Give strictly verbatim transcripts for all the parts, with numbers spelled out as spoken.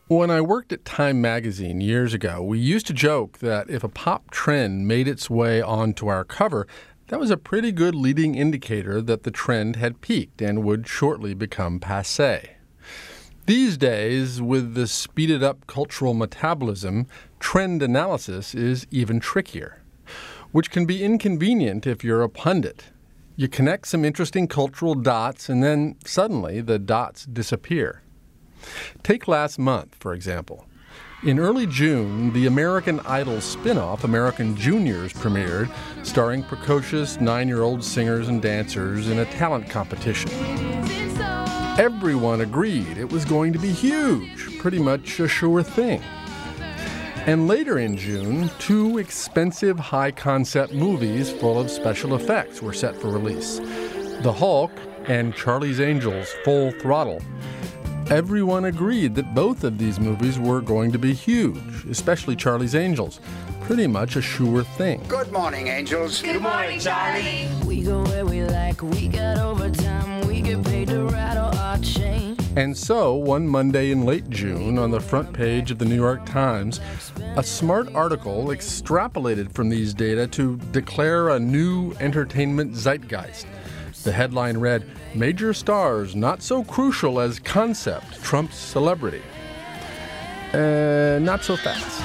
When I worked at Time magazine years ago, we used to joke that if a pop trend made its way onto our cover, that was a pretty good leading indicator that the trend had peaked and would shortly become passé. These days, with the speeded-up cultural metabolism, trend analysis is even trickier, which can be inconvenient if you're a pundit. You connect some interesting cultural dots, and then suddenly the dots disappear. Take last month, for example. In early June, the American Idol spin-off, American Juniors, premiered, starring precocious nine-year-old singers and dancers in a talent competition. Everyone agreed it was going to be huge, pretty much a sure thing. And later in June, two expensive high-concept movies full of special effects were set for release: The Hulk and Charlie's Angels: Full Throttle. Everyone agreed that both of these movies were going to be huge, especially Charlie's Angels. Pretty much a sure thing. Good morning, Angels. Good morning, Charlie. We go where we like, we got overtime, we get paid to rattle our chain. And so, one Monday in late June, on the front page of the New York Times, a smart article extrapolated from these data to declare a new entertainment zeitgeist. The headline read, "Major stars not so crucial as concept trumps celebrity." Uh, not so fast.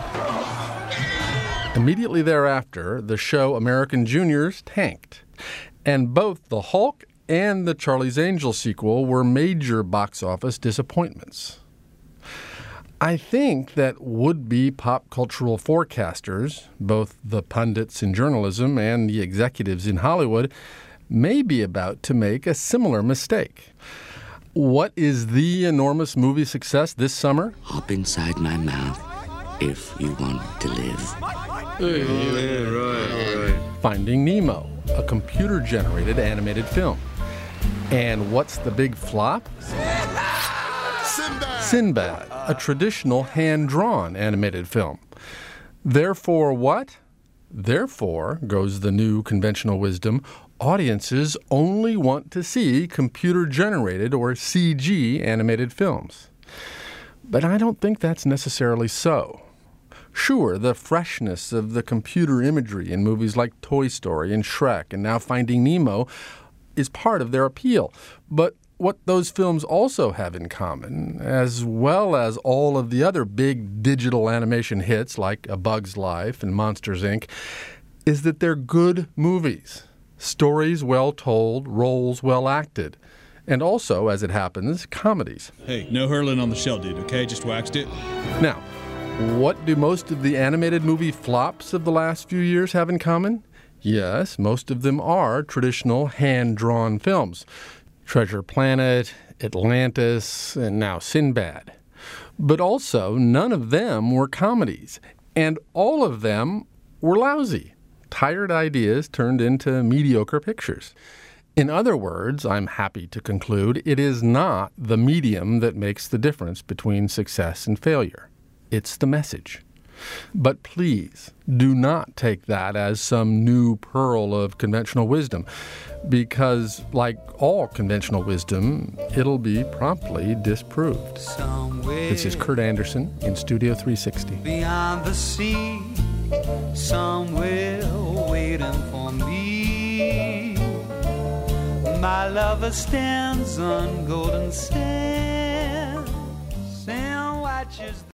Immediately thereafter, the show American Juniors tanked, and both The Hulk and the Charlie's Angels sequel were major box office disappointments. I think that would-be pop cultural forecasters, both the pundits in journalism and the executives in Hollywood, may be about to make a similar mistake. What is the enormous movie success this summer? Hop inside my mouth if you want to live. Hey, yeah, right, right. Finding Nemo, a computer-generated animated film. And what's the big flop? Sinbad! Sinbad, a traditional hand-drawn animated film. Therefore what? Therefore, goes the new conventional wisdom, audiences only want to see computer-generated or C G animated films. But I don't think that's necessarily so. Sure, the freshness of the computer imagery in movies like Toy Story and Shrek and now Finding Nemo is part of their appeal. But what those films also have in common, as well as all of the other big digital animation hits like A Bug's Life and Monsters, Incorporated, is that they're good movies. Stories well told, roles well acted. And also, as it happens, comedies. Hey, no hurling on the shell, dude, okay? Just waxed it. Now, what do most of the animated movie flops of the last few years have in common? Yes, most of them are traditional hand-drawn films. Treasure Planet, Atlantis, and now Sinbad. But also, none of them were comedies. And all of them were lousy. Tired ideas turned into mediocre pictures. In other words, I'm happy to conclude, it is not the medium that makes the difference between success and failure. It's the message. But please, do not take that as some new pearl of conventional wisdom, because, like all conventional wisdom, it'll be promptly disproved. Somewhere This is Kurt Anderson in Studio three sixty. beyond the sea, somewhere waiting for me. My lover stands on golden sands and watches